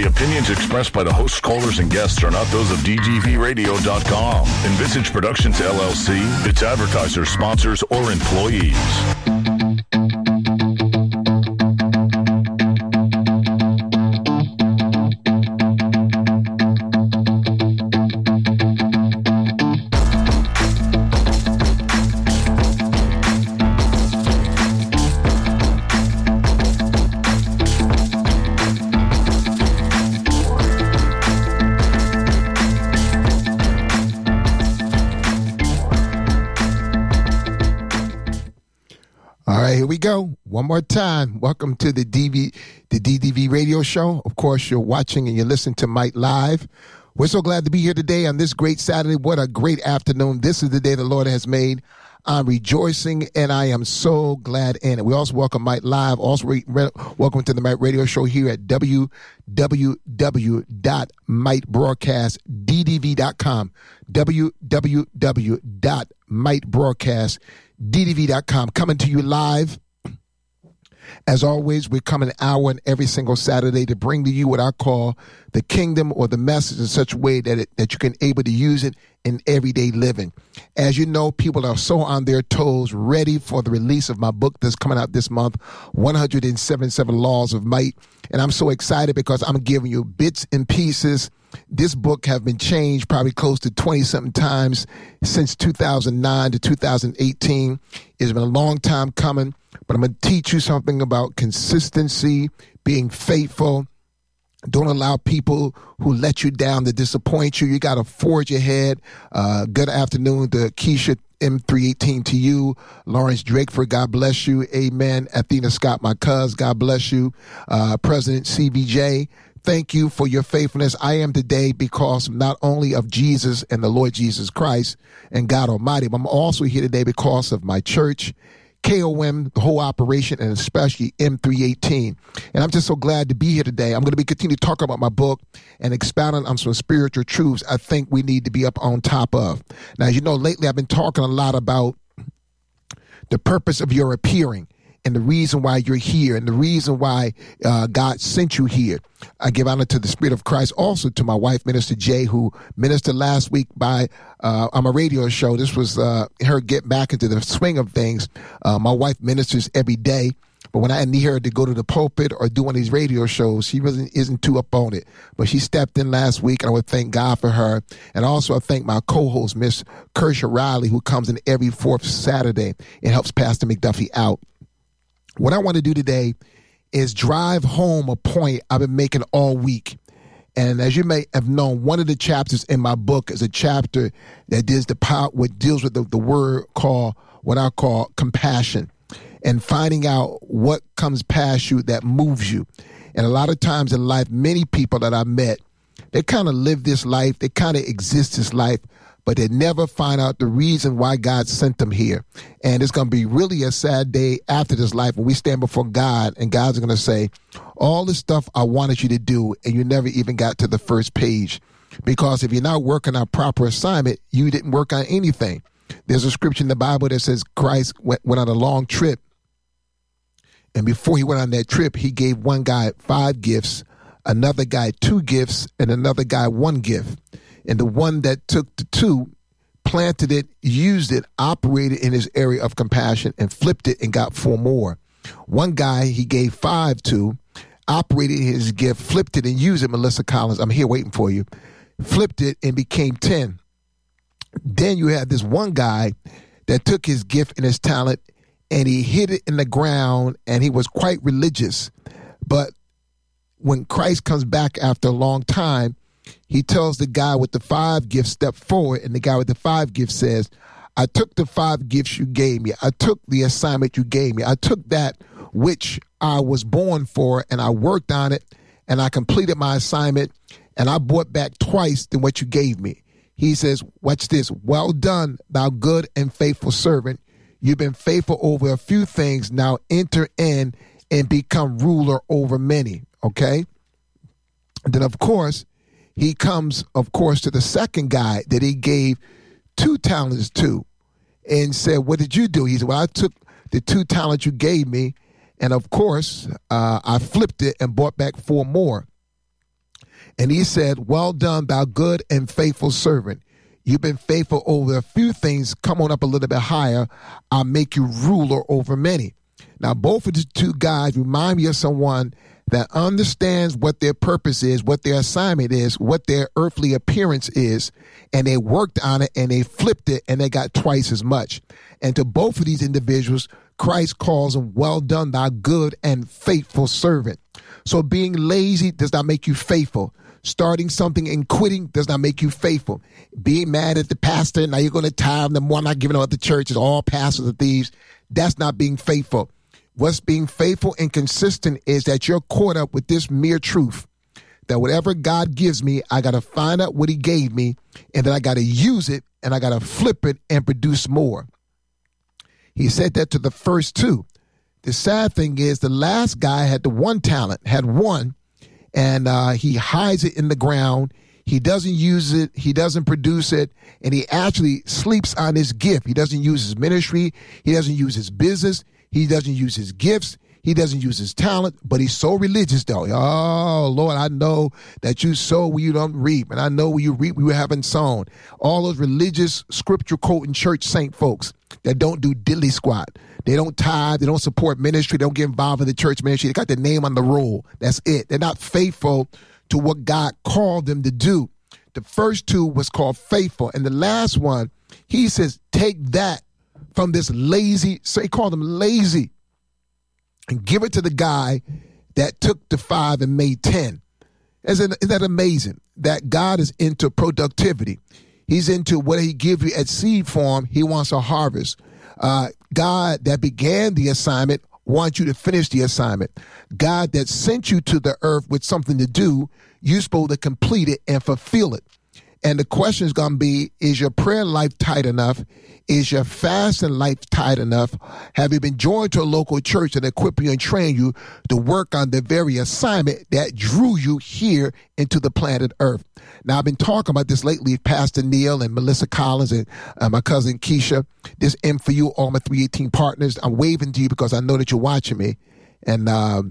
The opinions expressed by the host, callers, and guests are not those of DDVRadio.com, Envisage Productions LLC, its advertisers, sponsors, or employees. Here we go. One more time. Welcome to the DDV radio show. Of course, you're watching and you're listening to Mike Live. We're so glad to be here today on this great Saturday. What a great afternoon. This is the day the Lord has made. I'm rejoicing and I am so glad in it. We also welcome Mike Live. Also, welcome to the Mike Radio Show here at www.mitebroadcastddv.com. www.mitebroadcastddv.com. Coming to you live. As always, we come an hour and every single Saturday to bring to you what I call the kingdom or the message in such a way that you can able to use it in everyday living. As you know, people are so on their toes, ready for the release of my book that's coming out this month, 177 Laws of Might. And I'm so excited because I'm giving you bits and pieces. This book have been changed probably close to 20-something times since 2009 to 2018. It's been a long time coming, but I'm going to teach you something about consistency, being faithful. Don't allow people who let you down to disappoint you. You got to forge ahead. Good afternoon to Keisha M318 to you. Lawrence Drakeford, God bless you. Amen. Athena Scott, my cuz, God bless you. President CBJ, thank you for your faithfulness. I am today because not only of Jesus and the Lord Jesus Christ and God Almighty, but I'm also here today because of my church, KOM, the whole operation, and especially M318. And I'm just so glad to be here today. I'm going to be continuing to talk about my book and expounding on some spiritual truths I think we need to be up on top of. Now, as you know, lately I've been talking a lot about the purpose of your appearing and the reason why you're here and the reason why God sent you here. I give honor to the Spirit of Christ, also to my wife, Minister Jay, who ministered last week on my radio show. This was her getting back into the swing of things. My wife ministers every day, but when I need her to go to the pulpit or do one of these radio shows, she isn't too up on it. But she stepped in last week, and I would thank God for her. And also I thank my co-host, Miss Kersha Riley, who comes in every fourth Saturday and helps Pastor McDuffie out. What I want to do today is drive home a point I've been making all week. And as you may have known, one of the chapters in my book is a chapter that deals with the word what I call compassion, and finding out what comes past you that moves you. And a lot of times in life, many people that I met, they kind of live this life, they kind of exist this life, but they never find out the reason why God sent them here. And it's going to be really a sad day after this life when we stand before God and God's going to say, all the stuff I wanted you to do, and you never even got to the first page. Because if you're not working on proper assignment, you didn't work on anything. There's a scripture in the Bible that says Christ went on a long trip. And before he went on that trip, he gave one guy 5 gifts, another guy 2 gifts, and another guy 1 gift. And the one that took the 2, planted it, used it, operated in his area of compassion, and flipped it and got 4 more. One guy he gave 5 to, operated his gift, flipped it and used it. Melissa Collins, I'm here waiting for you. Flipped it and became 10. Then you had this one guy that took his gift and his talent and he hid it in the ground, and he was quite religious. But when Christ comes back after a long time, he tells the guy with the 5 gifts, step forward, and the guy with the 5 gifts says, I took the 5 gifts you gave me. I took the assignment you gave me. I took that which I was born for, and I worked on it, and I completed my assignment, and I brought back twice than what you gave me. He says, watch this. Well done, thou good and faithful servant. You've been faithful over a few things. Now enter in and become ruler over many. Okay? And then, of course, he comes, of course, to the second guy that he gave 2 talents to and said, what did you do? He said, well, I took the 2 talents you gave me, and of course, I flipped it and brought back 4 more. And he said, well done, thou good and faithful servant. You've been faithful over a few things. Come on up a little bit higher. I'll make you ruler over many. Now, both of the two guys remind me of someone that understands what their purpose is, what their assignment is, what their earthly appearance is, and they worked on it and they flipped it and they got twice as much. And to both of these individuals, Christ calls them, well done, thou good and faithful servant. So being lazy does not make you faithful. Starting something and quitting does not make you faithful. Being mad at the pastor, now you're going to tithe them, one not giving up the church, is all pastors are thieves. That's not being faithful. What's being faithful and consistent is that you're caught up with this mere truth, that whatever God gives me, I got to find out what he gave me, and then I got to use it, and I got to flip it and produce more. He said that to the first two. The sad thing is the last guy had the one talent, had one, and he hides it in the ground. He doesn't use it. He doesn't produce it. And he actually sleeps on his gift. He doesn't use his ministry. He doesn't use his business. He doesn't use his gifts. He doesn't use his talent, but he's so religious though. Oh, Lord, I know that you sow where you don't reap, and I know where you reap where you haven't sown. All those religious, scripture quoting church saint folks that don't do diddly squat. They don't tithe. They don't support ministry. They don't get involved in the church ministry. They got their name on the roll. That's it. They're not faithful to what God called them to do. The first two was called faithful. And the last one, he says, take that from this lazy, so he called him lazy, and give it to the guy that took the 5 and made 10. Isn't that amazing? That God is into productivity. He's into what he gives you at seed form. He wants a harvest. God that began the assignment wants you to finish the assignment. God that sent you to the earth with something to do, you're supposed to complete it and fulfill it. And the question is going to be, is your prayer life tight enough? Is your fasting life tight enough? Have you been joined to a local church that equip you and train you to work on the very assignment that drew you here into the planet Earth? Now, I've been talking about this lately, Pastor Neil and Melissa Collins and my cousin Keisha. This M for you, all my 318 partners. I'm waving to you because I know that you're watching me. And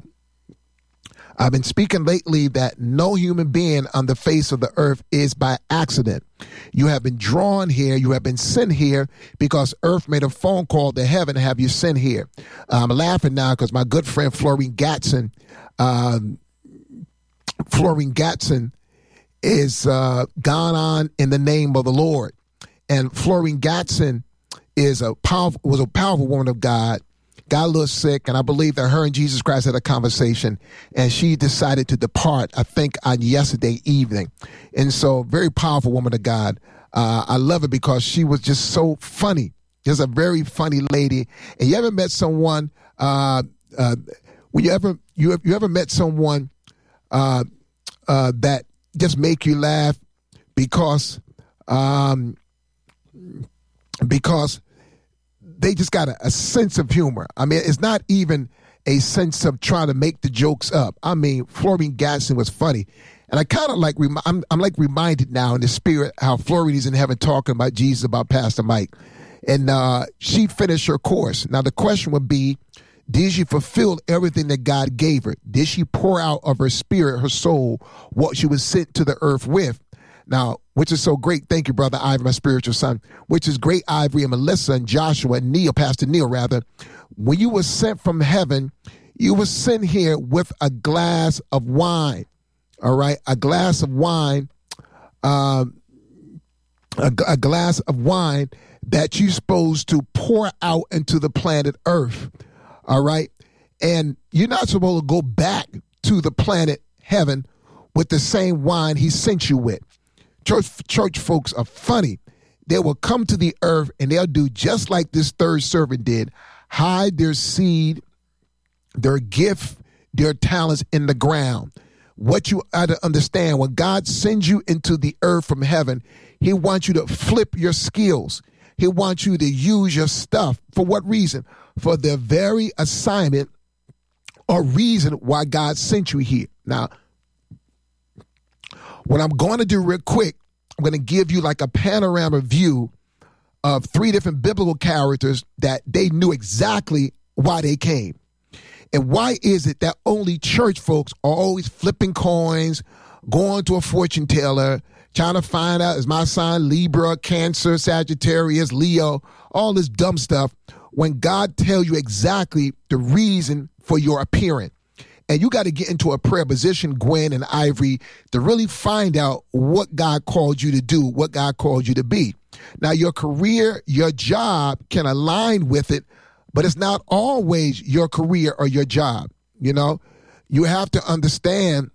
I've been speaking lately that no human being on the face of the earth is by accident. You have been drawn here. You have been sent here because earth made a phone call to heaven to have you sent here. I'm laughing now because my good friend Florine Gatson is gone on in the name of the Lord. And Florine Gatson was a powerful woman of God. Got a little sick, and I believe that her and Jesus Christ had a conversation, and she decided to depart, I think, on yesterday evening. And so, very powerful woman of God. I love her because she was just so funny, just a very funny lady. And you ever met someone, you ever met someone that just make you laugh because they just got a sense of humor. I mean, it's not even a sense of trying to make the jokes up. I mean, Florine Gatson was funny. And I kind of like, I'm like reminded now in the spirit how Florine is in heaven talking about Jesus, about Pastor Mike. And she finished her course. Now, the question would be, did she fulfill everything that God gave her? Did she pour out of her spirit, her soul, what she was sent to the earth with? Now, which is so great. Thank you, Brother Ivory, my spiritual son, which is great, Ivory and Melissa and Joshua and Neil, Pastor Neil, rather. When you were sent from heaven, you were sent here with a glass of wine, all right? A glass of wine, a glass of wine that you're supposed to pour out into the planet Earth, all right? And you're not supposed to go back to the planet heaven with the same wine he sent you with. Church folks are funny. They will come to the earth and they'll do just like this third servant did, hide their seed, their gift, their talents in the ground. What you ought to understand, when God sends you into the earth from heaven, he wants you to flip your skills. He wants you to use your stuff. For what reason? For the very assignment or reason why God sent you here. Now, what I'm going to do real quick, I'm going to give you like a panorama view of 3 different biblical characters that they knew exactly why they came. And why is it that only church folks are always flipping coins, going to a fortune teller, trying to find out, is my sign Libra, Cancer, Sagittarius, Leo, all this dumb stuff, when God tells you exactly the reason for your appearing? And you got to get into a prayer position, Gwen and Ivory, to really find out what God called you to do, what God called you to be. Now, your career, your job can align with it, but it's not always your career or your job. You know, you have to understand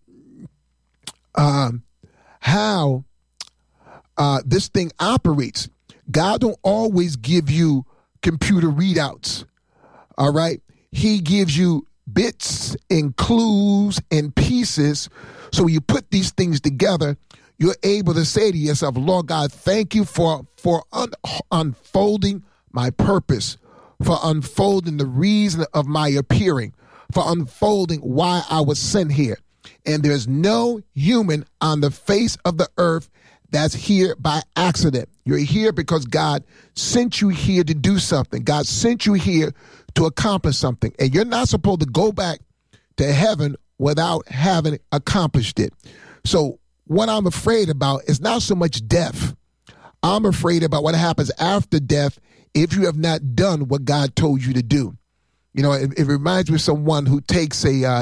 how this thing operates. God don't always give you computer readouts. All right. He gives you bits and clues and pieces. So when you put these things together, you're able to say to yourself, Lord God, thank you for unfolding my purpose, for unfolding the reason of my appearing, for unfolding why I was sent here. And there's no human on the face of the earth that's here by accident. You're here because God sent you here to do something. God sent you here to accomplish something. And you're not supposed to go back to heaven without having accomplished it. So what I'm afraid about is not so much death. I'm afraid about what happens after death if you have not done what God told you to do. You know, it reminds me of someone who takes a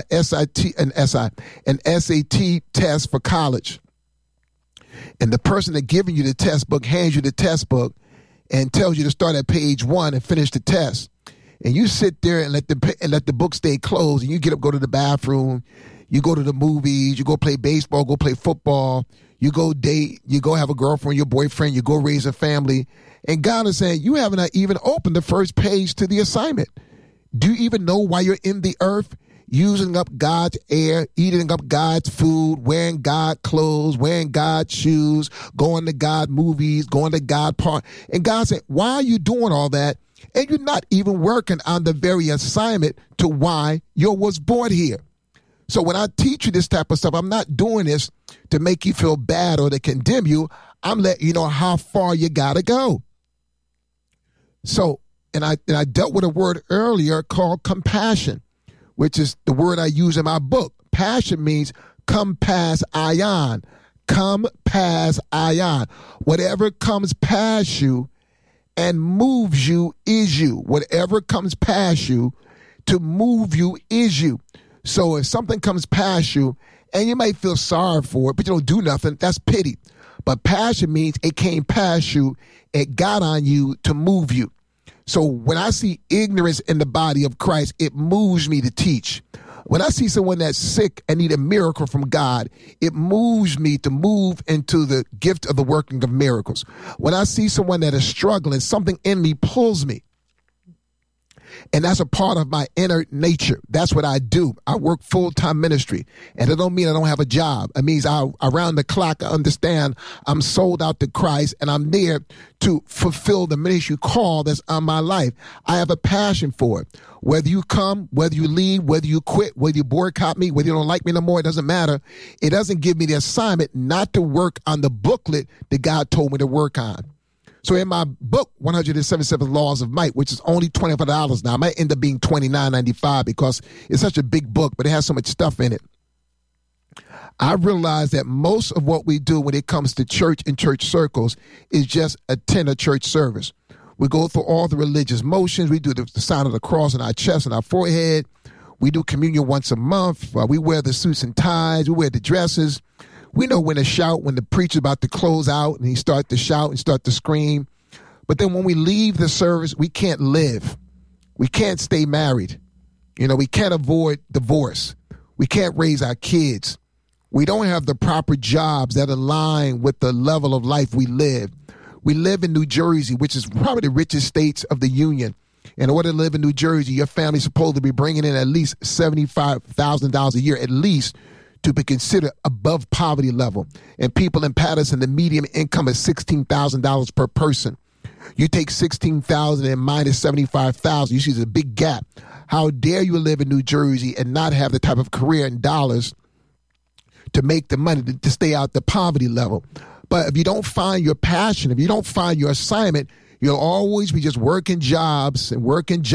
SAT test for college. And the person that giving you the test book hands you the test book and tells you to start at page 1 and finish the test. And you sit there and let the book stay closed, and you get up, go to the bathroom, you go to the movies, you go play baseball, go play football, you go date, you go have a girlfriend, your boyfriend, you go raise a family. And God is saying, you haven't even opened the first page to the assignment. Do you even know why you're in the earth? Using up God's air, eating up God's food, wearing God clothes, wearing God shoes, going to God movies, going to God park. And God said, why are you doing all that? And you're not even working on the very assignment to why you was born here. So when I teach you this type of stuff, I'm not doing this to make you feel bad or to condemn you. I'm letting you know how far you got to go. So, and I dealt with a word earlier called compassion, which is the word I use in my book. Passion means come past ion. Come past ion. Whatever comes past you and moves you is you. Whatever comes past you to move you is you. So if something comes past you and you might feel sorry for it, but you don't do nothing, that's pity. But passion means it came past you, it got on you to move you. So when I see ignorance in the body of Christ, it moves me to teach. When I see someone that's sick and need a miracle from God, it moves me to move into the gift of the working of miracles. When I see someone that is struggling, something in me pulls me. And that's a part of my inner nature. That's what I do. I work full-time ministry. And it don't mean I don't have a job. It means around the clock, I understand I'm sold out to Christ and I'm there to fulfill the ministry call that's on my life. I have a passion for it. Whether you come, whether you leave, whether you quit, whether you boycott me, whether you don't like me no more, it doesn't matter. It doesn't give me the assignment not to work on the booklet that God told me to work on. So in my book, 177 Laws of Might, which is only $25 now, it might end up being $29.95 because it's such a big book, but it has so much stuff in it. I realize that most of what we do when it comes to church and church circles is just attend a church service. We go through all the religious motions. We do the sign of the cross on our chest and our forehead. We do communion once a month. We wear the suits and ties. We wear the dresses. We know when to shout when the preacher's about to close out and he start to shout and start to scream. But then when we leave the service, we can't live. We can't stay married. You know, we can't avoid divorce. We can't raise our kids. We don't have the proper jobs that align with the level of life we live. We live in New Jersey, which is probably the richest states of the union. In order to live in New Jersey, your family's supposed to be bringing in at least $75,000 a year, at least, to be considered above poverty level. And people in Patterson, the median income is $16,000 per person. You take $16,000 and minus $75,000, you see there's a big gap. How dare you live in New Jersey and not have the type of career and dollars to make the money to stay out the poverty level? But if you don't find your passion, if you don't find your assignment, You'll always be just working jobs and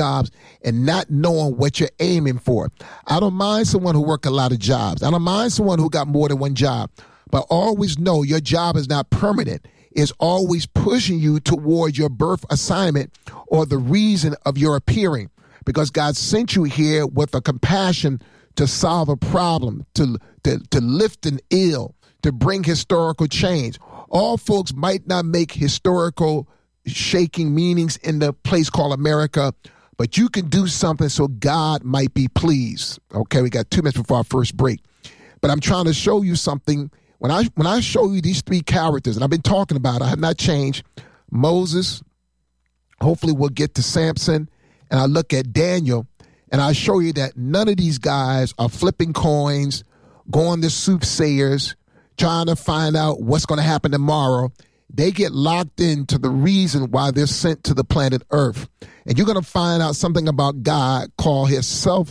not knowing what you're aiming for. I don't mind someone who work a lot of jobs. I don't mind someone who got more than one job. But always know your job is not permanent. It's always pushing you toward your birth assignment or the reason of your appearing. Because God sent you here with a compassion to solve a problem, to lift an ill, to bring historical change. All folks might not make historical shaking meanings in the place called America, but you can do something so God might be pleased. Okay, we got 2 minutes before our first break. But I'm trying to show you something. When I show you these three characters, and I've been talking about it, I have not changed. Moses, hopefully we'll get to Samson, and I look at Daniel, and I show you that none of these guys are flipping coins, going to soothsayers, trying to find out what's going to happen tomorrow. They get locked into the reason why they're sent to the planet Earth. And you're going to find out something about God called his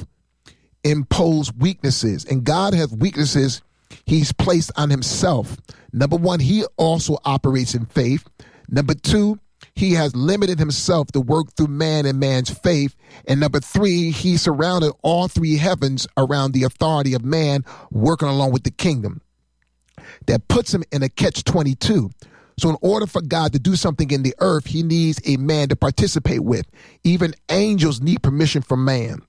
self-imposed weaknesses. And God has weaknesses he's placed on himself. Number one, he also operates in faith. Number two, he has limited himself to work through man and man's faith. And number three, he surrounded all three heavens around the authority of man, working along with the kingdom. That puts him in a catch-22. So in order for God to do something in the earth, he needs a man to participate with. Even angels need permission from man.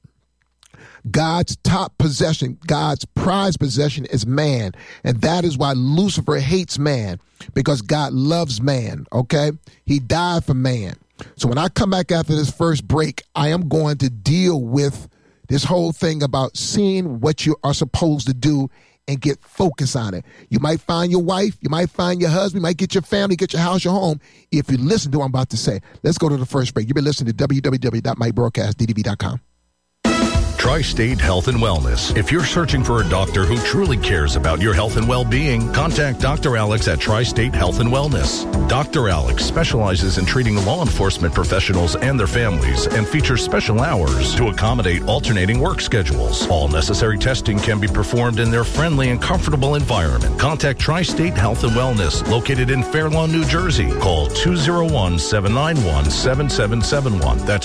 God's top possession, God's prized possession is man. And that is why Lucifer hates man, because God loves man, okay? He died for man. So when I come back after this first break, I am going to deal with this whole thing about seeing what you are supposed to do and get focus on it. You might find your wife, you might find your husband, you might get your family, get your house, your home, if you listen to what I'm about to say. Let's go to the first break. You've been listening to www.mybroadcastddb.com. Tri-State Health and Wellness. If you're searching for a doctor who truly cares about your health and well-being, contact Dr. Alex at Tri-State Health and Wellness. Dr. Alex specializes in treating law enforcement professionals and their families and features special hours to accommodate alternating work schedules. All necessary testing can be performed in their friendly and comfortable environment. Contact Tri-State Health and Wellness, located in Fair Lawn, New Jersey. Call 201-791-7771. That's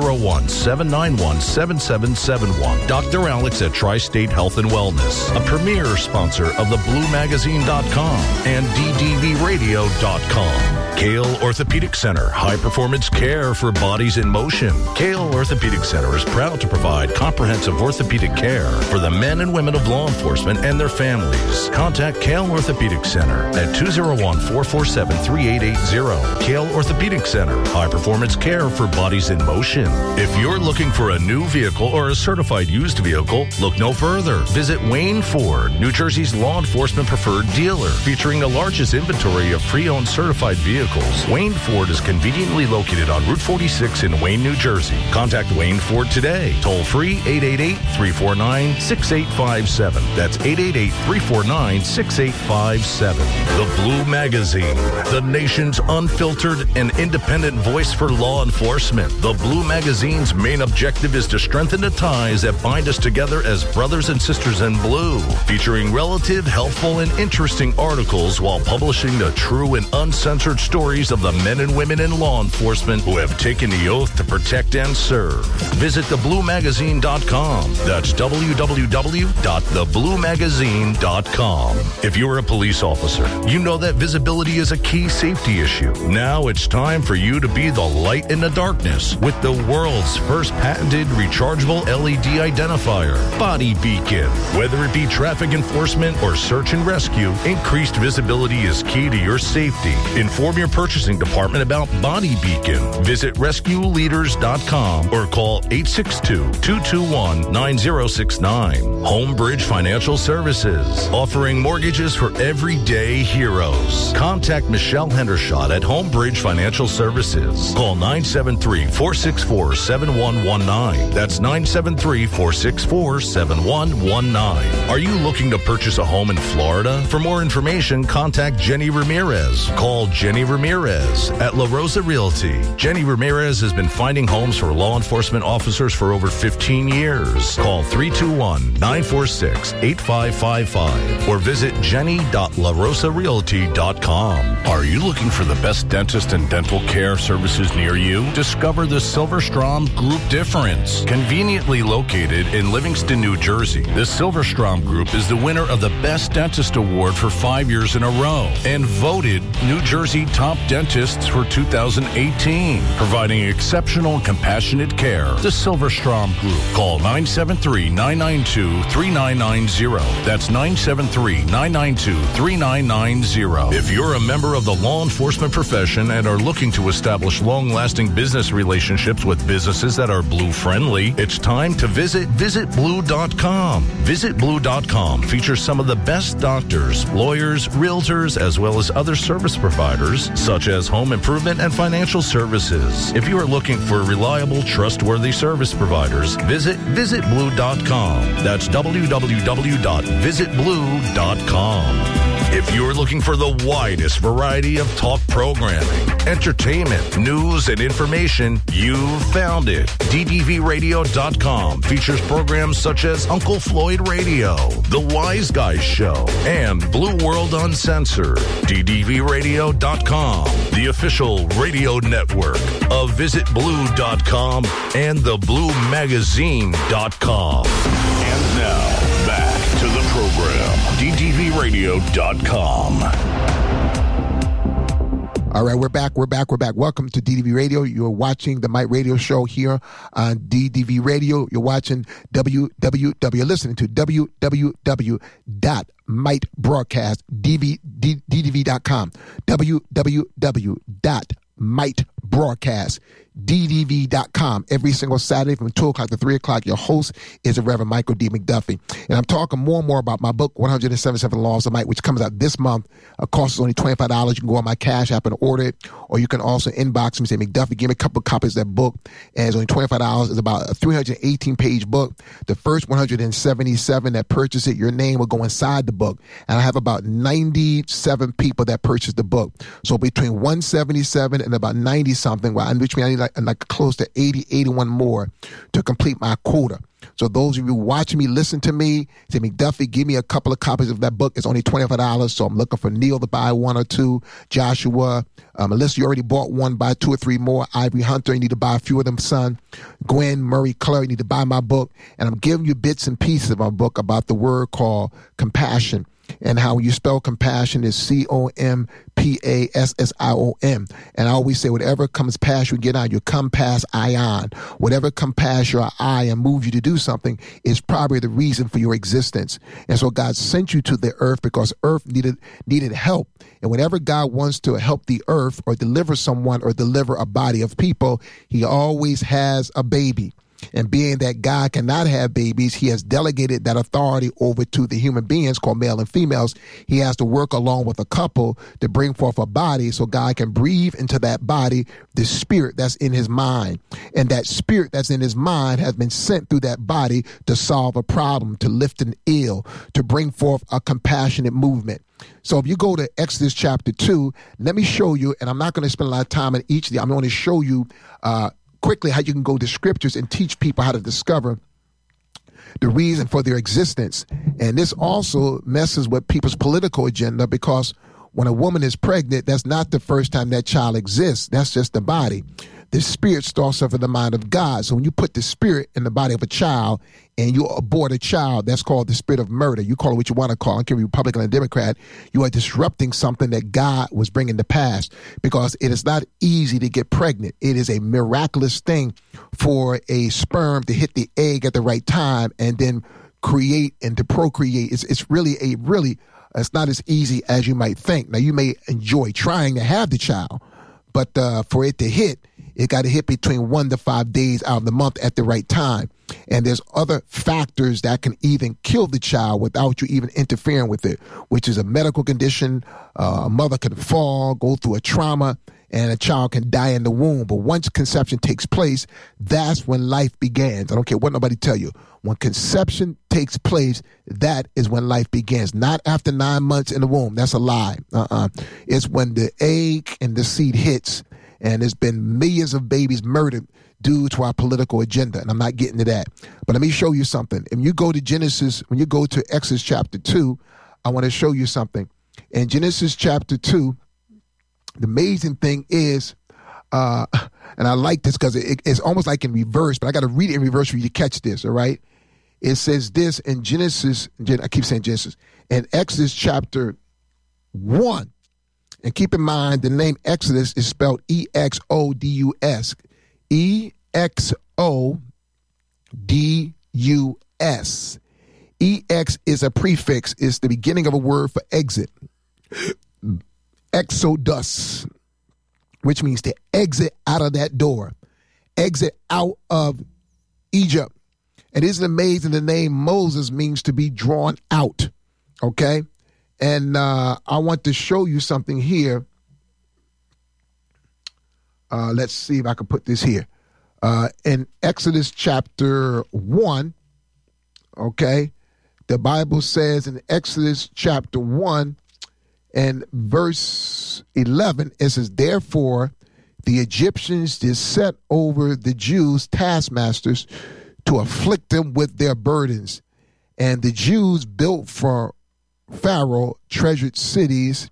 201-791-7771. Dr. Alex at Tri-State Health and Wellness, a premier sponsor of thebluemagazine.com and ddvradio.com. Kale Orthopedic Center, high-performance care for bodies in motion. Kale Orthopedic Center is proud to provide comprehensive orthopedic care for the men and women of law enforcement and their families. Contact Kale Orthopedic Center at 201-447-3880. Kale Orthopedic Center, high-performance care for bodies in motion. If you're looking for a new vehicle or a certified used vehicle, look no further. Visit Wayne Ford, New Jersey's law enforcement preferred dealer, featuring the largest inventory of pre-owned certified vehicles. Wayne Ford is conveniently located on Route 46 in Wayne, New Jersey. Contact Wayne Ford today. Toll free 888-349-6857. That's 888-349-6857. The Blue Magazine, the nation's unfiltered and independent voice for law enforcement. The Blue Magazine's main objective is to strengthen the ties that bind us together as brothers and sisters in blue, featuring relative, helpful, and interesting articles while publishing the true and uncensored stories of the men and women in law enforcement who have taken the oath to protect and serve. Visit thebluemagazine.com. That's www.thebluemagazine.com. If you're a police officer, you know that visibility is a key safety issue. Now it's time for you to be the light in the darkness with the world's first patented rechargeable LED identifier, Body Beacon. Whether it be traffic enforcement or search and rescue, increased visibility is key to your safety. Inform your purchasing department about Body Beacon. Visit rescueleaders.com or call 862-221-9069. Homebridge Financial Services, offering mortgages for everyday heroes. Contact Michelle Hendershot at Homebridge Financial Services. Call 973-464-7119. That's 973 973-464-7119. Are you looking to purchase a home in Florida? For more information, contact Jenny Ramirez. Call Jenny Ramirez at La Rosa Realty. Jenny Ramirez has been finding homes for law enforcement officers for over 15 years. Call 321-946-8555 or visit jenny.larosarealty.com. Are you looking for the best dentist and dental care services near you? Discover the Silverstrom Group Difference. Conveniently located in Livingston, New Jersey, the Silverstrom Group is the winner of the Best Dentist Award for 5 years in a row and voted New Jersey Top Dentists for 2018, providing exceptional and compassionate care. The Silverstrom Group. Call 973-992-3990. That's 973-992-3990. If you're a member of the law enforcement profession and are looking to establish long-lasting business relationships with businesses that are Blue friendly, it's time to visit visitblue.com. Visitblue.com features some of the best doctors, lawyers, realtors, as well as other service providers such as home improvement and financial services. If you are looking for reliable, trustworthy service providers, visit visitblue.com. That's www.visitblue.com. If you're looking for the widest variety of talk programming, entertainment, news, and information, you've found it. DDVRadio.com features programs such as Uncle Floyd Radio, The Wise Guys Show, and Blue World Uncensored. DDVRadio.com, the official radio network of VisitBlue.com and TheBlueMagazine.com. And now, back to the program. DDVRadio.com. All right, we're back. Welcome to DDV Radio. You're watching the Mike Radio Show here on DDV Radio. You're watching you're listening to www.mitebroadcast.DDV.com. www.mitebroadcast.DDV.com. Every single Saturday from 2 o'clock to 3 o'clock, your host is the Reverend Michael D. McDuffie. And I'm talking more and more about my book, 177 Laws of Might, which comes out this month. It costs only $25. You can go on my Cash App and order it, or you can also inbox me and say, McDuffie, give me a couple of copies of that book. And it's only $25. It's about a 318-page book. The first 177 that purchase it, your name will go inside the book. And I have about 97 people that purchased the book. So between 177 and about 90-something, which means I need like close to 81 more to complete my quota. So those of you watching me, listen to me, say, McDuffie, give me a couple of copies of that book. It's only $25. So I'm looking for Neil to buy one or two, Joshua, Melissa, you already bought one, buy 2 or 3 more. Ivory Hunter, you need to buy a few of them, son. Gwen, Murray, Claire, you need to buy my book. And I'm giving you bits and pieces of my book about the word called compassion. And how you spell compassion is COMPASSION. And I always say, whatever comes past you, get on. You come past ion. Whatever comes past your eye and moves you to do something is probably the reason for your existence. And so God sent you to the earth because earth needed help. And whenever God wants to help the earth or deliver someone or deliver a body of people, he always has a baby. And being that God cannot have babies, he has delegated that authority over to the human beings called male and females. He has to work along with a couple to bring forth a body so God can breathe into that body the spirit that's in his mind. And that spirit that's in his mind has been sent through that body to solve a problem, to lift an ill, to bring forth a compassionate movement. So if you go to Exodus chapter 2, let me show you, and I'm not going to spend a lot of time on each of them. I'm going to show you quickly how you can go to scriptures and teach people how to discover the reason for their existence. And this also messes with people's political agenda, because when a woman is pregnant, that's not the first time that child exists. That's just the body. The spirit starts off in the mind of God. So when you put the spirit in the body of a child and you abort a child, that's called the spirit of murder. You call it what you want to call it. I don't care if you're Republican or Democrat. You are disrupting something that God was bringing to pass, because it is not easy to get pregnant. It is a miraculous thing for a sperm to hit the egg at the right time and then create and to procreate. It's really it's not as easy as you might think. Now, you may enjoy trying to have the child, but for it to hit, it got to hit between 1 to 5 days out of the month at the right time. And there's other factors that can even kill the child without you even interfering with it, which is a medical condition. A mother can fall, go through a trauma, and a child can die in the womb. But once conception takes place, that's when life begins. I don't care what nobody tell you. When conception takes place, that is when life begins. Not after 9 months in the womb. That's a lie. It's when the egg and the seed hits, and there's been millions of babies murdered due to our political agenda, and I'm not getting to that. But let me show you something. If you go to Genesis, when you go to Exodus chapter 2, I want to show you something. In Genesis chapter 2, the amazing thing is, and I like this because it's almost like in reverse, but I got to read it in reverse for you to catch this, all right? It says this in Genesis, I keep saying Genesis, in Exodus chapter 1. And keep in mind, the name Exodus is spelled E-X-O-D-U-S. E-X-O-D-U-S. E-X is a prefix. It's the beginning of a word for exit. Exodus, which means to exit out of that door. Exit out of Egypt. And isn't it amazing? The name Moses means to be drawn out. Okay? And I want to show you something here. Let's see if I can put this here. In Exodus chapter 1, okay, the Bible says in Exodus chapter 1 and verse 11, it says, therefore, the Egyptians did set over the Jews taskmasters to afflict them with their burdens. And the Jews built for Pharaoh treasured cities,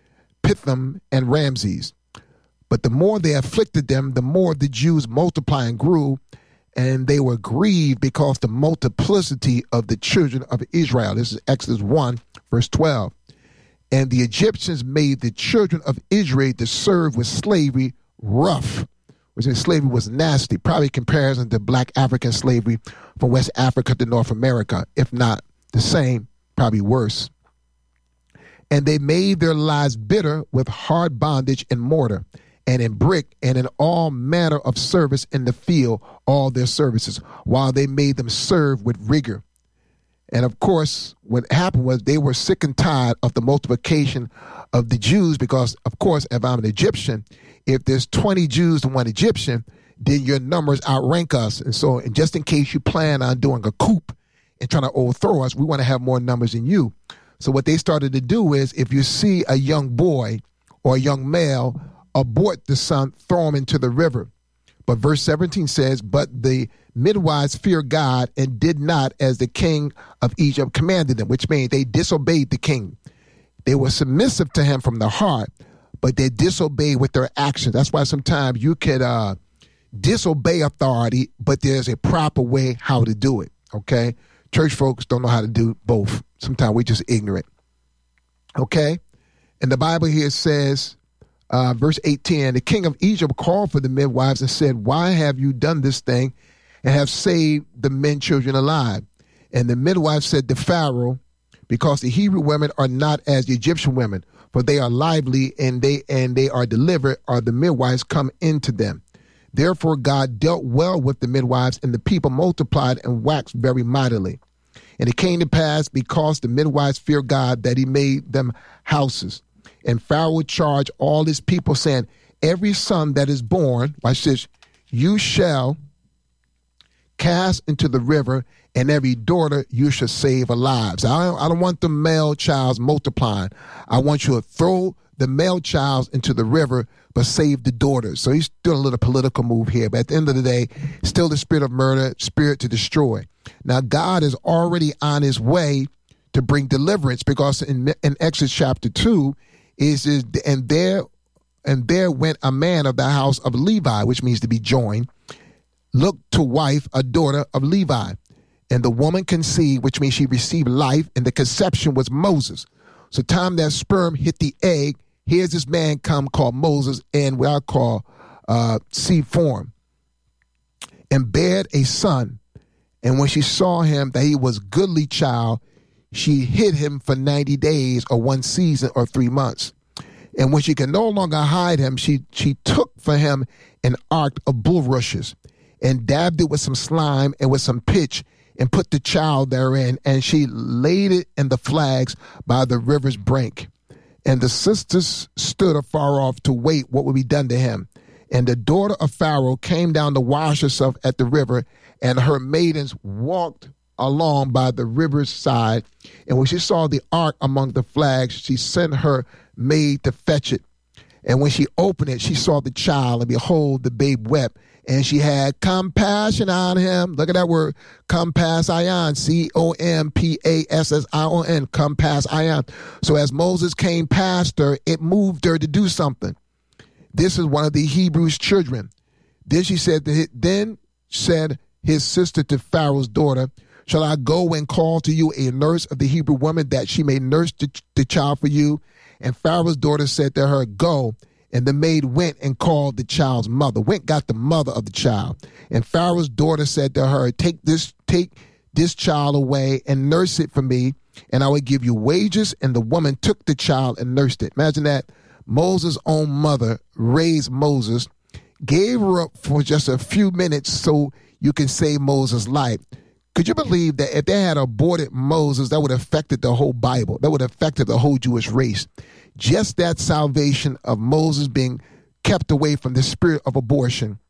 Pithom and Ramses. But the more they afflicted them, the more the Jews multiplied and grew, and they were grieved because the multiplicity of the children of Israel. This is Exodus 1, verse 12. And the Egyptians made the children of Israel to serve with slavery rough, which means slavery was nasty, probably in comparison to black African slavery from West Africa to North America, if not the same, probably worse. And they made their lives bitter with hard bondage in mortar and in brick and in all manner of service in the field, all their services, while they made them serve with rigor. And of course, what happened was they were sick and tired of the multiplication of the Jews because, of course, if I'm an Egyptian, if there's 20 Jews to one Egyptian, then your numbers outrank us. And so, and just in case you plan on doing a coup and trying to overthrow us, we want to have more numbers than you. So what they started to do is if you see a young boy or a young male, abort the son, throw him into the river. But verse 17 says, but the midwives feared God and did not as the king of Egypt commanded them, which means they disobeyed the king. They were submissive to him from the heart, but they disobeyed with their actions. That's why sometimes you could disobey authority, but there's a proper way how to do it, okay? Church folks don't know how to do both. Sometimes we're just ignorant, okay? And the Bible here says, verse 18, the king of Egypt called for the midwives and said, why have you done this thing and have saved the men children alive? And the midwives said to Pharaoh, because the Hebrew women are not as the Egyptian women, for they are lively and they are delivered, or the midwives come into them. Therefore God dealt well with the midwives, and the people multiplied and waxed very mightily. And it came to pass, because the midwives feared God, that he made them houses. And Pharaoh charged all his people, saying, every son that is born, watch this, you shall cast into the river, and every daughter you shall save alive. So I don't want the male child multiplying. I want you to throw the male child into the river, but save the daughters. So he's doing a little political move here. But at the end of the day, still the spirit of murder, spirit to destroy. Now, God is already on his way to bring deliverance, because in Exodus chapter 2, and there went a man of the house of Levi, which means to be joined, looked to wife a daughter of Levi. And the woman conceived, which means she received life, and the conception was Moses. So time that sperm hit the egg, here's this man come called Moses, and what I call seed form, and bared a son. And when she saw him that he was goodly child, she hid him for 90 days or 1 season or 3 months. And when she could no longer hide him, she took for him an ark of bulrushes and dabbed it with some slime and with some pitch and put the child therein, and she laid it in the flags by the river's brink. And the sisters stood afar off to wait what would be done to him. And the daughter of Pharaoh came down to wash herself at the river, and her maidens walked along by the river's side. And when she saw the ark among the flags, she sent her maid to fetch it. And when she opened it, she saw the child, and behold, the babe wept. And she had compassion on him. Look at that word, compassion, C-O-M-P-A-S-S-I-O-N, compassion. So as Moses came past her, it moved her to do something. This is one of the Hebrews' children. Then said his sister to Pharaoh's daughter, shall I go and call to you a nurse of the Hebrew woman that she may nurse the child for you? And Pharaoh's daughter said to her, go. And the maid went and called the child's mother. Went, got the mother of the child. And Pharaoh's daughter said to her, take this child away and nurse it for me, and I will give you wages. And the woman took the child and nursed it. Imagine that. Moses' own mother raised Moses, gave her up for just a few minutes so you can save Moses' life. Could you believe that if they had aborted Moses, that would have affected the whole Bible? That would have affected the whole Jewish race. Just that salvation of Moses being kept away from the spirit of abortion,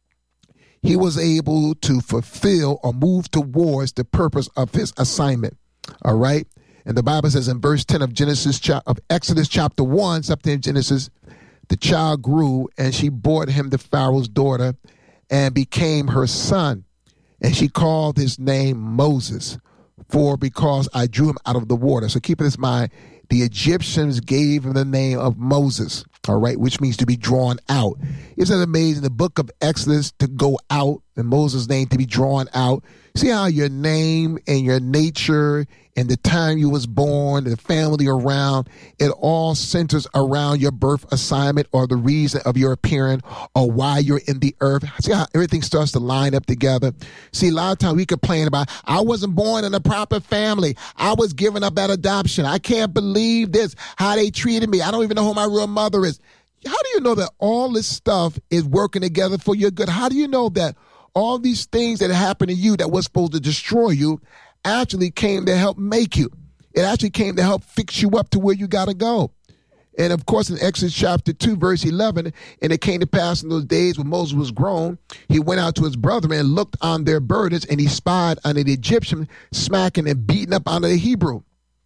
he was able to fulfill or move towards the purpose of his assignment. All right? And the Bible says in verse 10 of Exodus chapter 1, something in Genesis, the child grew, and she brought him to Pharaoh's daughter and became her son. And she called his name Moses, because I drew him out of the water. So keep this in mind, the Egyptians gave him the name of Moses, all right, which means to be drawn out. Isn't it amazing? The book of Exodus to go out, and Moses' name to be drawn out. See how your name and your nature and the time you was born, the family around, it all centers around your birth assignment or the reason of your appearing or why you're in the earth. See how everything starts to line up together? See, a lot of times we complain about, I wasn't born in a proper family. I was given up at adoption. I can't believe this, how they treated me. I don't even know who my real mother is. How do you know that all this stuff is working together for your good? How do you know that all these things that happened to you that was supposed to destroy you actually came to help make you? It actually came to help fix you up to where you got to go. And of course, in Exodus chapter 2, verse 11, and it came to pass in those days when Moses was grown, he went out to his brethren and looked on their burdens, and he spied under the Egyptian smacking and beating up under the Hebrew,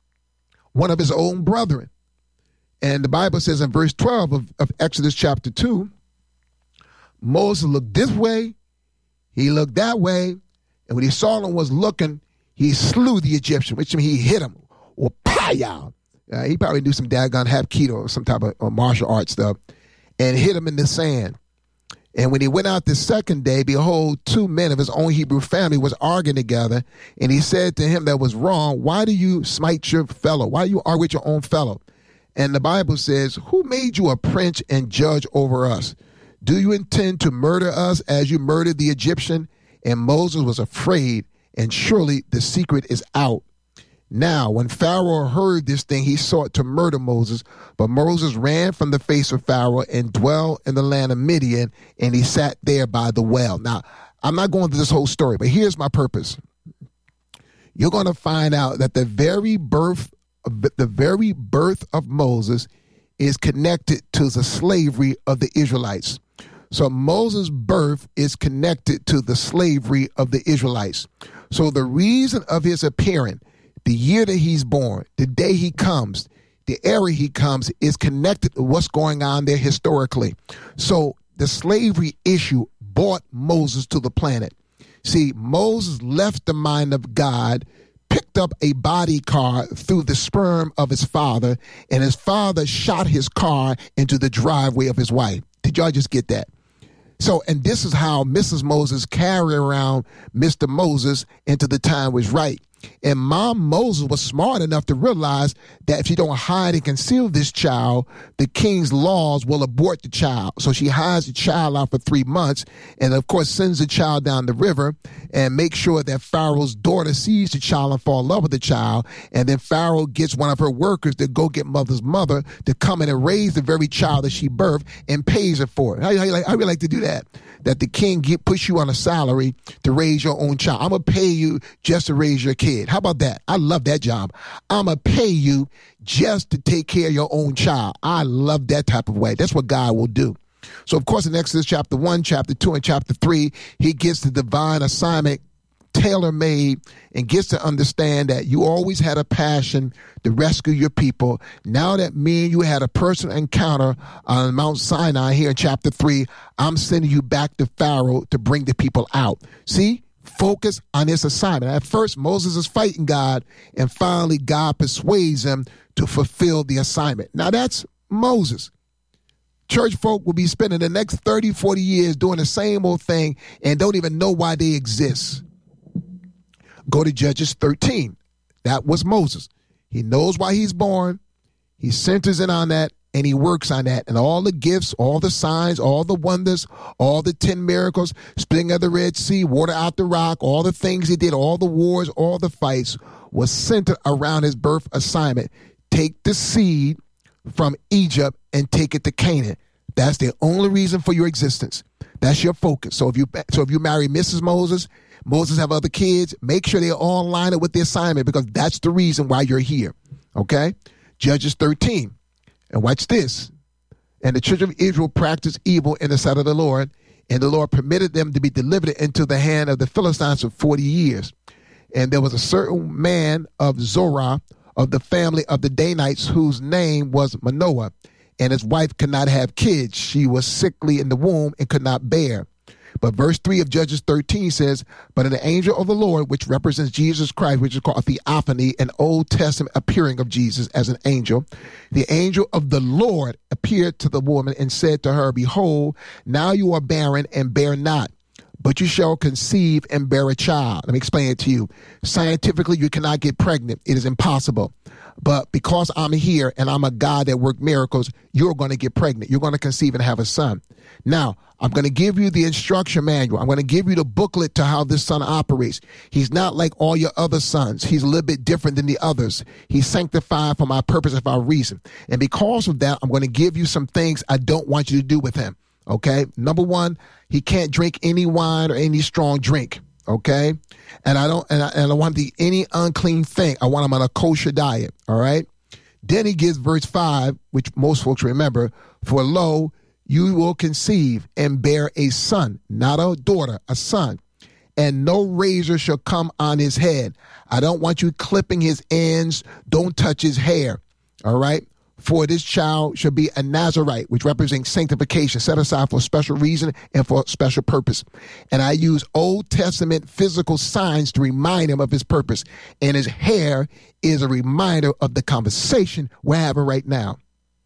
one of his own brethren. And the Bible says in verse 12 of Exodus chapter 2, Moses looked this way, he looked that way, and when he saw him was looking, he slew the Egyptian, which means he hit him, or pow. He probably knew some daggone Hapkido or some type of martial arts stuff, and hit him in the sand. And when he went out the second day, behold, two men of his own Hebrew family was arguing together, and he said to him that was wrong, why do you smite your fellow? Why do you argue with your own fellow? And the Bible says, who made you a prince and judge over us? Do you intend to murder us as you murdered the Egyptian? And Moses was afraid, and surely the secret is out. Now, when Pharaoh heard this thing, he sought to murder Moses, but Moses ran from the face of Pharaoh and dwelt in the land of Midian, and he sat there by the well. Now, I'm not going through this whole story, but here's my purpose. You're going to find out that the very birth of Moses is connected to the slavery of the Israelites. So Moses' birth is connected to the slavery of the Israelites. So the reason of his appearing, the year that he's born, the day he comes, the era he comes is connected to what's going on there historically. So the slavery issue brought Moses to the planet. See, Moses left the mind of God, picked up a body car through the sperm of his father, and his father shot his car into the driveway of his wife. Did y'all just get that? So, and this is how Mrs. Moses carried around Mr. Moses until the time was right. And Mom Moses was smart enough to realize that if she don't hide and conceal this child, the king's laws will abort the child. So she hides the child out for 3 months and, of course, sends the child down the river and makes sure that Pharaoh's daughter sees the child and fall in love with the child. And then Pharaoh gets one of her workers to go get mother's mother to come in and raise the very child that she birthed and pays her for it. I would like to do that. That the king puts you on a salary to raise your own child. I'm going to pay you just to raise your kid. How about that? I love that job. I'm going to pay you just to take care of your own child. I love that type of way. That's what God will do. So, of course, in Exodus chapter 1, chapter 2, and chapter 3, he gets the divine assignment tailor-made and gets to understand that you always had a passion to rescue your people. Now that me and you had a personal encounter on Mount Sinai here in chapter 3, I'm sending you back to Pharaoh to bring the people out. See? Focus on this assignment. At first, Moses is fighting God, and finally God persuades him to fulfill the assignment. Now that's Moses. Church folk will be spending the next 30, 40 years doing the same old thing and don't even know why they exist. Go to Judges 13. That was Moses. He knows why he's born. He centers in on that, and he works on that. And all the gifts, all the signs, all the wonders, all the 10 miracles, splitting of the Red Sea, water out the rock, all the things he did, all the wars, all the fights was centered around his birth assignment. Take the seed from Egypt and take it to Canaan. That's the only reason for your existence. That's your focus. So if you marry Mrs. Moses have other kids, make sure they all line up with the assignment because that's the reason why you're here. Okay? Judges 13. And watch this. And the children of Israel practiced evil in the sight of the Lord, and the Lord permitted them to be delivered into the hand of the Philistines for 40 years. And there was a certain man of Zorah of the family of the Danites whose name was Manoah, and his wife could not have kids. She was sickly in the womb and could not bear. But verse 3 of Judges 13 says, but an angel of the Lord, which represents Jesus Christ, which is called a theophany, an Old Testament appearing of Jesus as an angel, the angel of the Lord appeared to the woman and said to her, behold, now you are barren and bear not, but you shall conceive and bear a child. Let me explain it to you. Scientifically, you cannot get pregnant. It is impossible. But because I'm here and I'm a God that works miracles, you're going to get pregnant. You're going to conceive and have a son. Now, I'm going to give you the instruction manual. I'm going to give you the booklet to how this son operates. He's not like all your other sons. He's a little bit different than the others. He's sanctified for my purpose and for our reason. And because of that, I'm going to give you some things I don't want you to do with him. Okay? Number one, he can't drink any wine or any strong drink. Okay? And I don't want to eat any unclean thing. I want him on a kosher diet. All right? Then he gives verse 5, which most folks remember, for lo, you will conceive and bear a son, not a daughter, a son. And no razor shall come on his head. I don't want you clipping his ends. Don't touch his hair. All right? For this child shall be a Nazarite, which represents sanctification, set aside for a special reason and for a special purpose. And I use Old Testament physical signs to remind him of his purpose. And his hair is a reminder of the conversation we're having right now.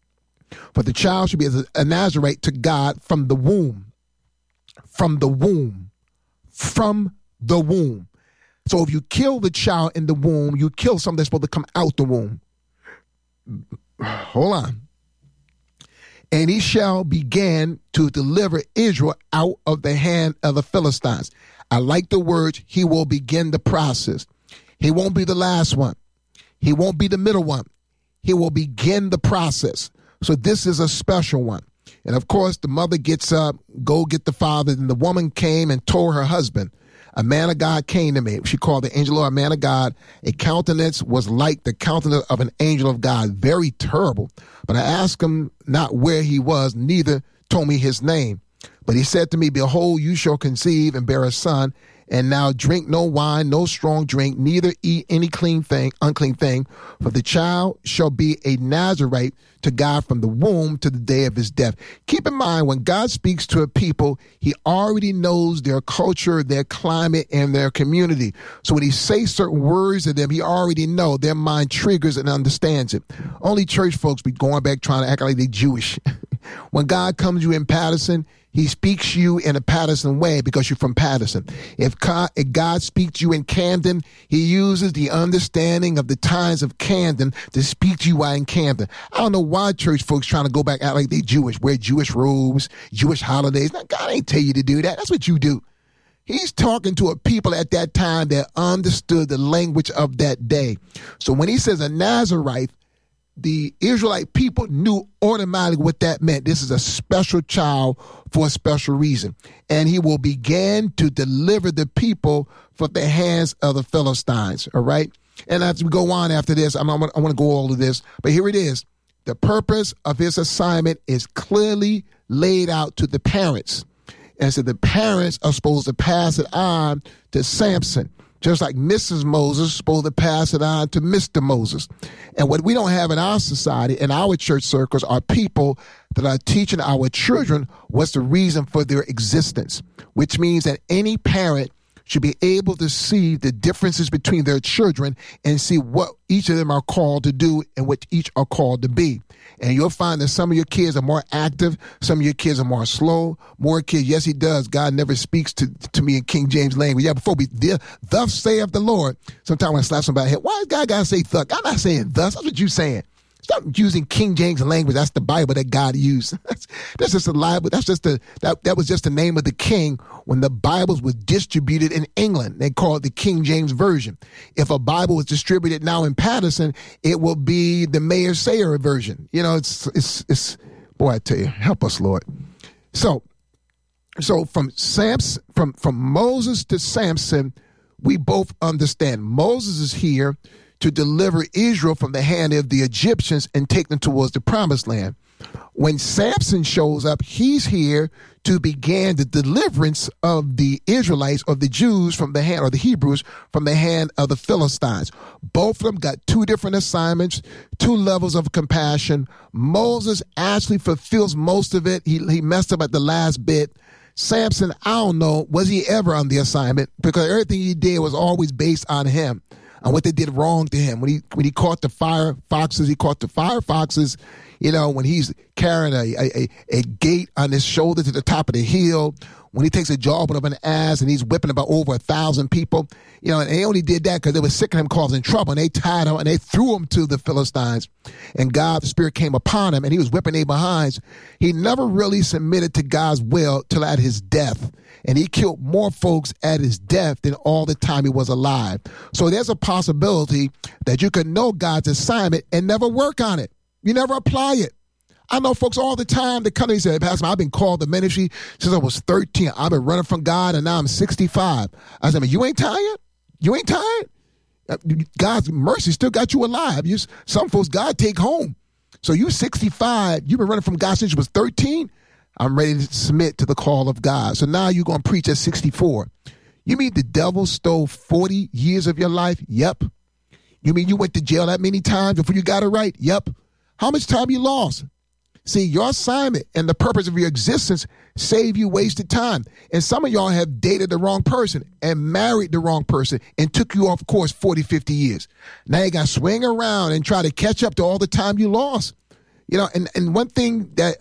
For the child should be a Nazarite to God from the womb. From the womb. From the womb. So if you kill the child in the womb, you kill something that's supposed to come out the womb. Hold on. And he shall begin to deliver Israel out of the hand of the Philistines. I like the words, he will begin the process. He won't be the last one. He won't be the middle one. He will begin the process. So this is a special one. And of course, the mother gets up, go get the father, and the woman came and told her husband, a man of God came to me. She called the angel of a man of God. A countenance was like the countenance of an angel of God, very terrible. But I asked him not where he was, neither told me his name. But he said to me, behold, you shall conceive and bear a son, and now drink no wine, no strong drink, neither eat any unclean thing, for the child shall be a Nazarite to God from the womb to the day of his death. Keep in mind, when God speaks to a people, he already knows their culture, their climate, and their community. So when he says certain words to them, he already knows their mind triggers and understands it. Only church folks be going back trying to act like they're Jewish. When God comes to you in Patterson, he speaks to you in a Patterson way because you're from Patterson. If God speaks to you in Camden, he uses the understanding of the times of Camden to speak to you while in Camden. I don't know why church folks trying to go back out like they Jewish, wear Jewish robes, Jewish holidays. Now, God ain't tell you to do that. That's what you do. He's talking to a people at that time that understood the language of that day. So when he says a Nazarite, the Israelite people knew automatically what that meant. This is a special child for a special reason. And he will begin to deliver the people from the hands of the Philistines. All right. And as we go on after this, I want to go all of this, but here it is. The purpose of his assignment is clearly laid out to the parents. And so the parents are supposed to pass it on to Samson, just like Mrs. Moses is supposed to pass it on to Mr. Moses. And what we don't have in our society, in our church circles, are people that are teaching our children what's the reason for their existence, which means that any parent should be able to see the differences between their children and see what each of them are called to do and what each are called to be. And you'll find that some of your kids are more active, some of your kids are more slow, more kids. Yes, he does. God never speaks to me in King James language. Yeah, before we, thus saith the Lord. Sometimes when I slap somebody head, why does God gotta say thus? God not saying thus. That's what you're saying. Stop using King James language. That's the Bible that God used. That's just a lie. That's just that was just the name of the king when the Bibles was distributed in England. They called it the King James Version. If a Bible was distributed now in Patterson, it will be the Mayor Sayer version. You know, it's boy, I tell you, help us, Lord. So from Samson, from Moses to Samson, we both understand Moses is here to deliver Israel from the hand of the Egyptians and take them towards the promised land. When Samson shows up, he's here to begin the deliverance of the Israelites or the Jews from the hand, or the Hebrews from the hand of the Philistines. Both of them got two different assignments, two levels of compassion. Moses actually fulfills most of it. He messed up at the last bit. Samson, I don't know, was he ever on the assignment? Because everything he did was always based on him and what they did wrong to him. When he caught the fire foxes, you know, when he's carrying a gate on his shoulder to the top of the hill, when he takes a jawbone of an ass and he's whipping about over 1,000 people, you know, and they only did that because they were sick of him causing trouble, and they tied him and they threw him to the Philistines. And God, the Spirit came upon him and he was whipping their behinds. He never really submitted to God's will till at his death. And he killed more folks at his death than all the time he was alive. So there's a possibility that you can know God's assignment and never work on it. You never apply it. I know folks all the time that come to me and say, Pastor, I've been called to ministry since I was 13. I've been running from God and now I'm 65. I said, you ain't tired? You ain't tired? God's mercy still got you alive. Some folks God take home. So you 65, you've been running from God since you was 13. I'm ready to submit to the call of God. So now you're going to preach at 64. You mean the devil stole 40 years of your life? Yep. You mean you went to jail that many times before you got it right? Yep. How much time you lost? See, your assignment and the purpose of your existence save you wasted time. And some of y'all have dated the wrong person and married the wrong person and took you off course 40, 50 years. Now you got to swing around and try to catch up to all the time you lost. You know, and one thing that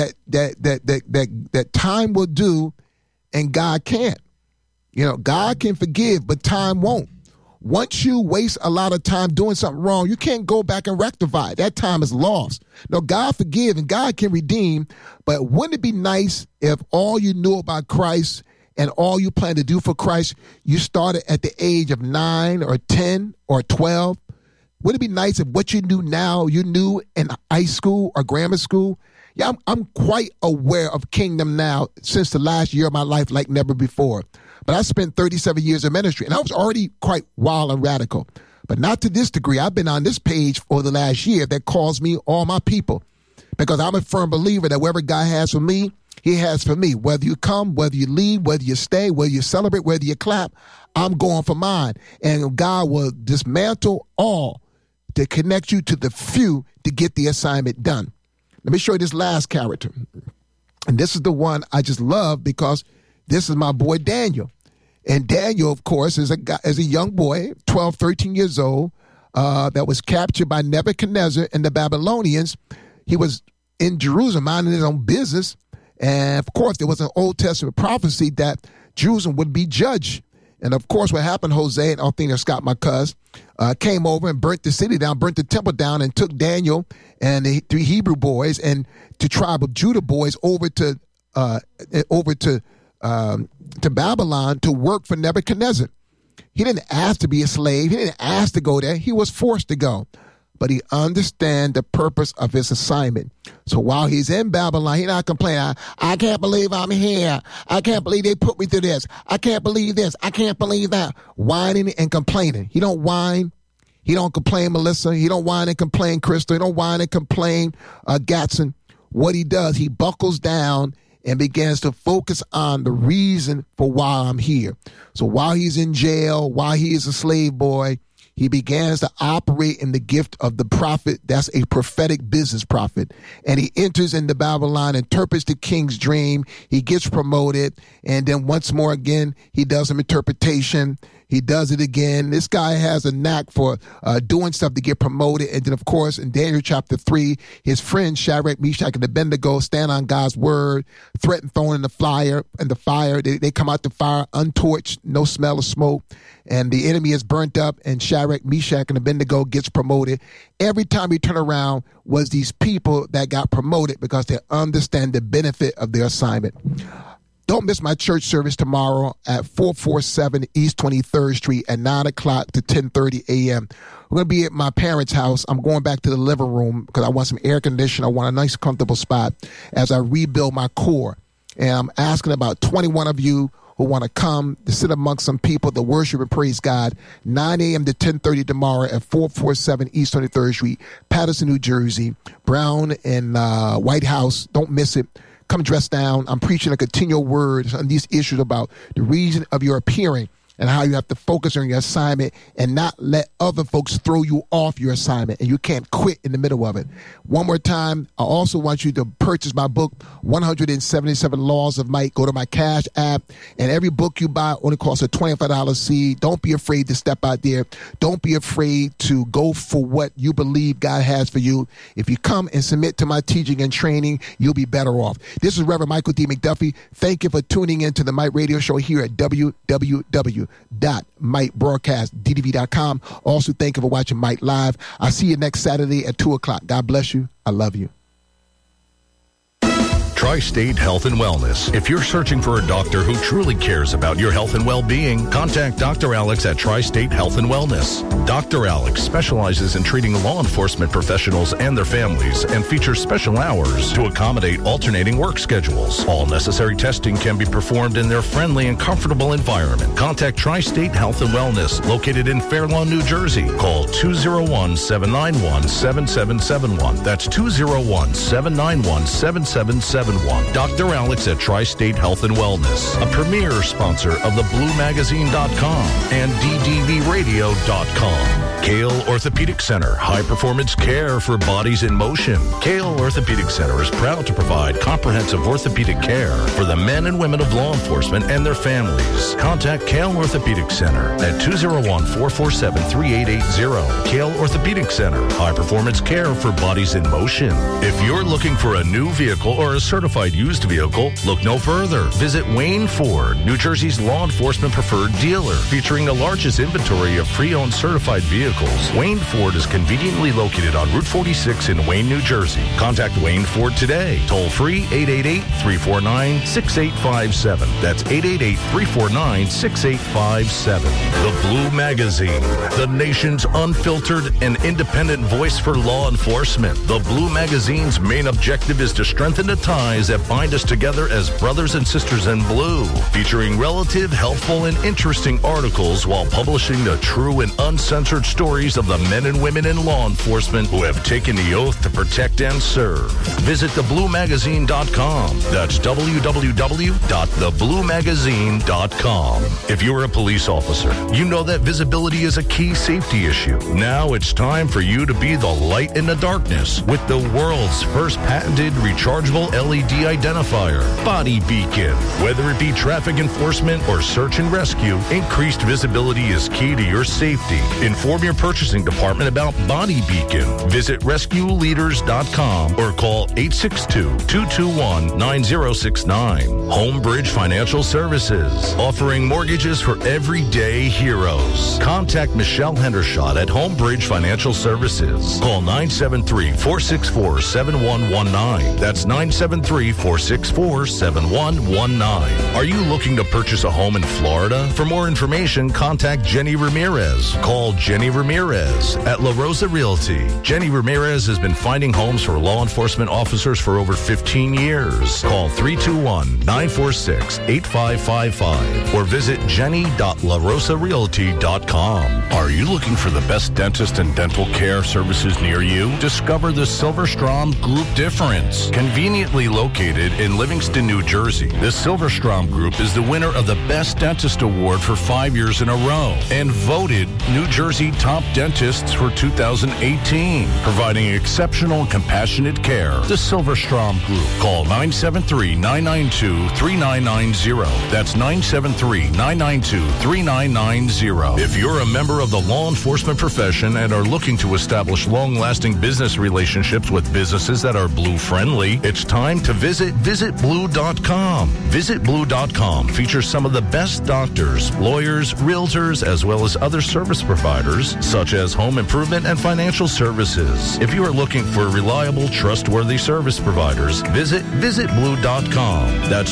time will do and God can't. You know, God can forgive, but time won't. Once you waste a lot of time doing something wrong, you can't go back and rectify it. That time is lost. No, God forgive and God can redeem, but wouldn't it be nice if all you knew about Christ and all you plan to do for Christ, you started at the age of 9 or 10 or 12? Wouldn't it be nice if what you knew now, you knew in high school or grammar school? Yeah, I'm quite aware of kingdom now since the last year of my life like never before. But I spent 37 years in ministry, and I was already quite wild and radical. But not to this degree. I've been on this page for the last year that calls me all my people, because I'm a firm believer that whatever God has for me, he has for me. Whether you come, whether you leave, whether you stay, whether you celebrate, whether you clap, I'm going for mine. And God will dismantle all to connect you to the few to get the assignment done. Let me show you this last character. And this is the one I just love because this is my boy Daniel. And Daniel, of course, is a young boy, 12, 13 years old, that was captured by Nebuchadnezzar and the Babylonians. He was in Jerusalem, minding his own business. And of course, there was an Old Testament prophecy that Jerusalem would be judged. And of course, what happened, Jose and Althea Scott, my cousin, came over and burnt the city down, burnt the temple down, and took Daniel and the 3 Hebrew boys and the tribe of Judah boys over to Babylon to work for Nebuchadnezzar. He didn't ask to be a slave. He didn't ask to go there. He was forced to go. But he understands the purpose of his assignment. So while he's in Babylon, he's not complaining. I can't believe I'm here. I can't believe they put me through this. I can't believe this. I can't believe that. Whining and complaining. He don't whine. He don't complain, Melissa. He don't whine and complain, Crystal. He don't whine and complain, Gatson. What he does, he buckles down and begins to focus on the reason for why I'm here. So while he's in jail, while he is a slave boy, he begins to operate in the gift of the prophet. That's a prophetic business prophet. And he enters into Babylon, interprets the king's dream. He gets promoted. And then once more again, he does an interpretation. He does it again. This guy has a knack for doing stuff to get promoted. And then, of course, in Daniel chapter 3, his friends Shadrach, Meshach, and Abednego stand on God's word, threaten throwing in the fire. They come out the fire untorched, no smell of smoke. And the enemy is burnt up, and Shadrach, Meshach, and Abednego gets promoted. Every time we turn around was these people that got promoted because they understand the benefit of their assignment. Don't miss my church service tomorrow at 447 East 23rd Street at 9 o'clock to 10:30 a.m. We're going to be at my parents' house. I'm going back to the living room because I want some air conditioning. I want a nice, comfortable spot as I rebuild my core. And I'm asking about 21 of you who want to come to sit amongst some people to worship and praise God, 9 a.m. to 10:30 tomorrow at 447 East 23rd Street, Paterson, New Jersey. Brown and White House. Don't miss it. Come dressed down. I'm preaching a continual word on these issues about the reason of your appearing and how you have to focus on your assignment and not let other folks throw you off your assignment, and you can't quit in the middle of it. One more time, I also want you to purchase my book, 177 Laws of Might. Go to my Cash app, and every book you buy only costs a $25 seed. Don't be afraid to step out there. Don't be afraid to go for what you believe God has for you. If you come and submit to my teaching and training, you'll be better off. This is Reverend Michael D. McDuffie. Thank you for tuning in to the Might Radio Show here at www.mightbroadcastddv.com. Also, thank you for watching Might Live. I'll see you next Saturday at 2 o'clock. God bless you. I love you. Tri-State Health and Wellness. If you're searching for a doctor who truly cares about your health and well-being, contact Dr. Alex at Tri-State Health and Wellness. Dr. Alex specializes in treating law enforcement professionals and their families and features special hours to accommodate alternating work schedules. All necessary testing can be performed in their friendly and comfortable environment. Contact Tri-State Health and Wellness, located in Fair Lawn, New Jersey. Call 201-791-7771. That's 201-791-7771. Dr. Alex at Tri-State Health and Wellness, a premier sponsor of thebluemagazine.com and ddvradio.com. Kale Orthopedic Center, high-performance care for bodies in motion. Kale Orthopedic Center is proud to provide comprehensive orthopedic care for the men and women of law enforcement and their families. Contact Kale Orthopedic Center at 201-447-3880. Kale Orthopedic Center, high-performance care for bodies in motion. If you're looking for a new vehicle or a certified used vehicle, look no further. Visit Wayne Ford, New Jersey's law enforcement preferred dealer, featuring the largest inventory of pre-owned certified vehicles. Wayne Ford is conveniently located on Route 46 in Wayne, New Jersey. Contact Wayne Ford today. Toll free 888-349-6857. That's 888-349-6857. The Blue Magazine, the nation's unfiltered and independent voice for law enforcement. The Blue Magazine's main objective is to strengthen the ties that bind us together as brothers and sisters in blue, featuring relative, helpful, and interesting articles while publishing the true and uncensored stories of the men and women in law enforcement who have taken the oath to protect and serve. Visit thebluemagazine.com. That's www.thebluemagazine.com. If you're a police officer, you know that visibility is a key safety issue. Now it's time for you to be the light in the darkness with the world's first patented rechargeable LED identifier, Body Beacon. Whether it be traffic enforcement or search and rescue, increased visibility is key to your safety. Inform your purchasing department about Body Beacon. Visit rescueleaders.com or call 862-221-9069. Homebridge Financial Services, offering mortgages for everyday heroes. Contact Michelle Hendershot at Homebridge Financial Services. Call 973-464-7119. That's 973-464-7119. Are you looking to purchase a home in Florida? For more information, contact Jenny Ramirez. Call Jenny Ramirez at La Rosa Realty. Jenny Ramirez has been finding homes for law enforcement officers for over 15 years. Call 321-946-8555 or visit jenny.larosarealty.com. Are you looking for the best dentist and dental care services near you? Discover the Silverstrom Group difference. Conveniently located in Livingston, New Jersey, the Silverstrom Group is the winner of the Best Dentist Award for 5 years in a row and voted New Jersey Top Dentists for 2018, providing exceptional and compassionate care. The Silverstrom Group. Call 973-992-3990. That's 973-992-3990. If you're a member of the law enforcement profession and are looking to establish long-lasting business relationships with businesses that are Blue friendly, it's time to visit visitblue.com. Visitblue.com features some of the best doctors, lawyers, realtors, as well as other service providers such as home improvement and financial services. If you are looking for reliable, trustworthy service providers, visit visitblue.com. That's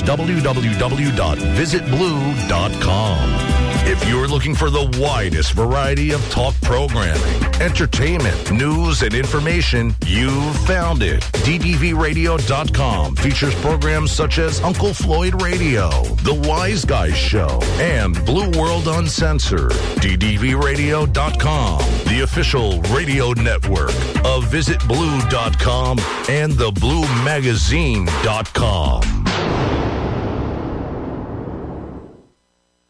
www.visitblue.com. If you're looking for the widest variety of talk programming, entertainment, news, and information, you've found it. DDVRadio.com features programs such as Uncle Floyd Radio, The Wise Guys Show, and Blue World Uncensored. DDVRadio.com, the official radio network of VisitBlue.com and TheBlueMagazine.com.